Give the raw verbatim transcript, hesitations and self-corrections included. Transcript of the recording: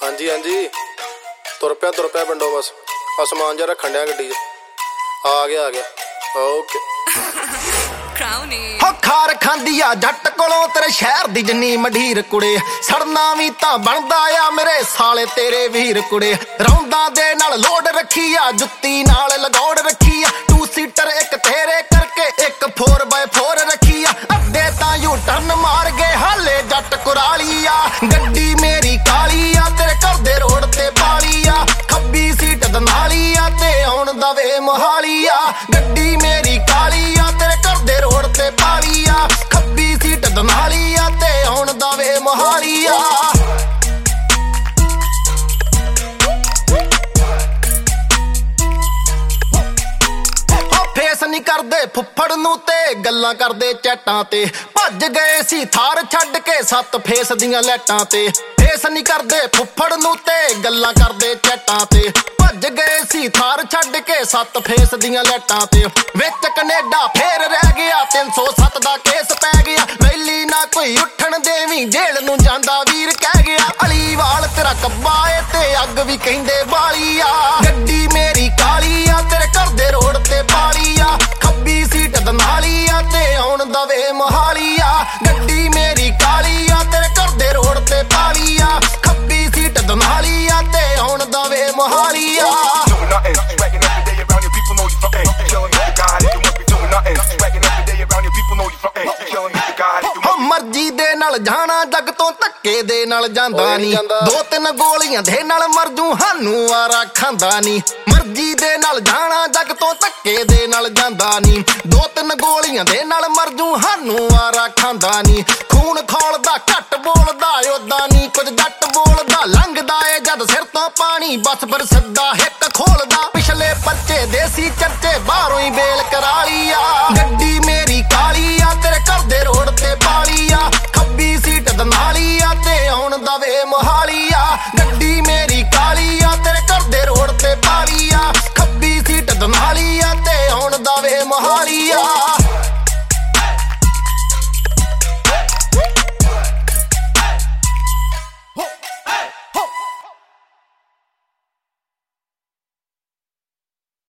हाँ जी हाँ जी तुर पिया तुर पिया पिंडों बस आ समान जरा रखन दिया गड्डी आ गया आ गया ओके खार खांदी आ जट कोलों तेरे शहर दी जन्नी मढीर कुड़े सड़ना भी तां बनदा आ मेरे साले तेरे वीर कुड़े रौंदा दे नाल लोड रखी आ जुत्ती नाल लगौड़ रखी आ टू सीटर एक तेरे करके एक फोर बाय फोर रखी आ अड्डे तां यू टर्न मार गए हाले जट कुराली आ गड्डी मेरी काली आ तेरे घर दे रोड ते बाली आ खब्बी सीट दनाली आ ते आउण दा वे मोहाली आ गड्डी मेरी काली आ तेरे घर दे रोड ते बाली आ खब्बी सीट दनाली आ ते आउण दा वे मोहाली आ नहीं करदे फुफड़ नूं ते गल्लां करदे चैटां ते भज गए सी थार छड्ड के सत्त फेस दियां लैटां ते फेस नहीं करदे फुफड़ नूं ते गल्लां करदे चैटां ते भज गए सी थार छड्ड के सत्त फेस दियां लैटां ते विच कनेडा फेर रह गया तीन सौ सत्त दा केस पै गया वैली ना कोई उठण देवी जेल नूं जांदा वीर कह गया अली वाल तेरा कब्बा ए ते अग भी कहिंदे बाली आ गड्डी मेरी काली आ तेरे घर दे रोड ते बाली आ खब्बी सीट दनाली आ ते आउण दा वे मोहाली आ गड्डी मेरी काली आ तेरे घर दे रोड ते बाली आ खब्बी सीट दनाली आ ते आउण दा वे मोहाली आ मर्जी दे नाल जाना जग तो धक्के दे नाल जांदा नी दो तीन गोलियां दे नाल मर जू हानू आरा खांदा नी मर्जी दे नाल जाना जग तो धक्के दे नाल जांदा नी दो तीन गोलियां दे नाल मर जू हानू आरा खांदा नी खून खोलदा घट बोलदा ओदा नी कुछ जट बोलदा लंघदा ए जद सिर तो पानी बस पर सिद्धा हिक खोलदा पिछले परचे देसी चर्चे बाहरों ही बेल कराली आ गड्डी मेरी काली आ तेरे घर दे रोड ते बाली आ खब्बी सीट दनाली आ ते आउण दा वे मोहाली आ गड्डी मेरी काली आ तेरे घर दे रोड ते बाली आ खब्बी सीट दनाली आ ते आउण दा वे मोहाली आ